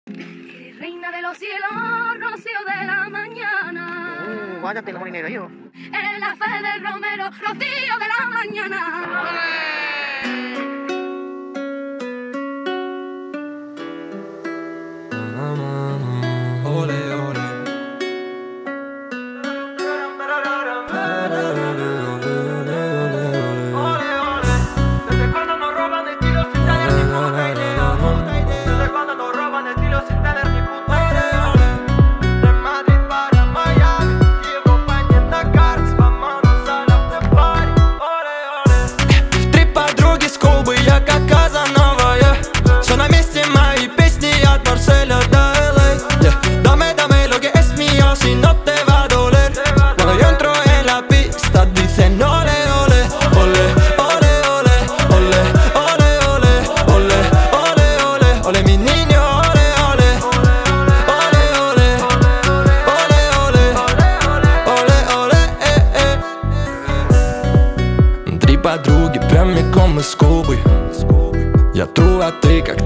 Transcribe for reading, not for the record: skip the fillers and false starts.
Reina de los cielos, rocío de la mañana. Váyate la molinera, yo. En la fe del romero, rocío de la mañana. Ole, ole. Desde cuando nos roban estilo sin tener ni puta idea. Desde cuando nos roban estilo sin tener ni puta idea. De Madrid para Miami y Europa en Dakar. Vámonos al after party. Ole, ole. Три подруги с Кубы, я как Казанова, yeah. Все на месте, мои песни от Марселя до LA, yeah. Dame lo que es mío, si no te va a doler. Cuando yo entro en la pista dicen ole, ole, ole, ole, ole, ole, ole, ole, ole, ole, ole, ole, mi niño, ole, ole, ole, ole, ole, ole, ole, Три подруги, прям comme с Кубы. Я тру, а ты как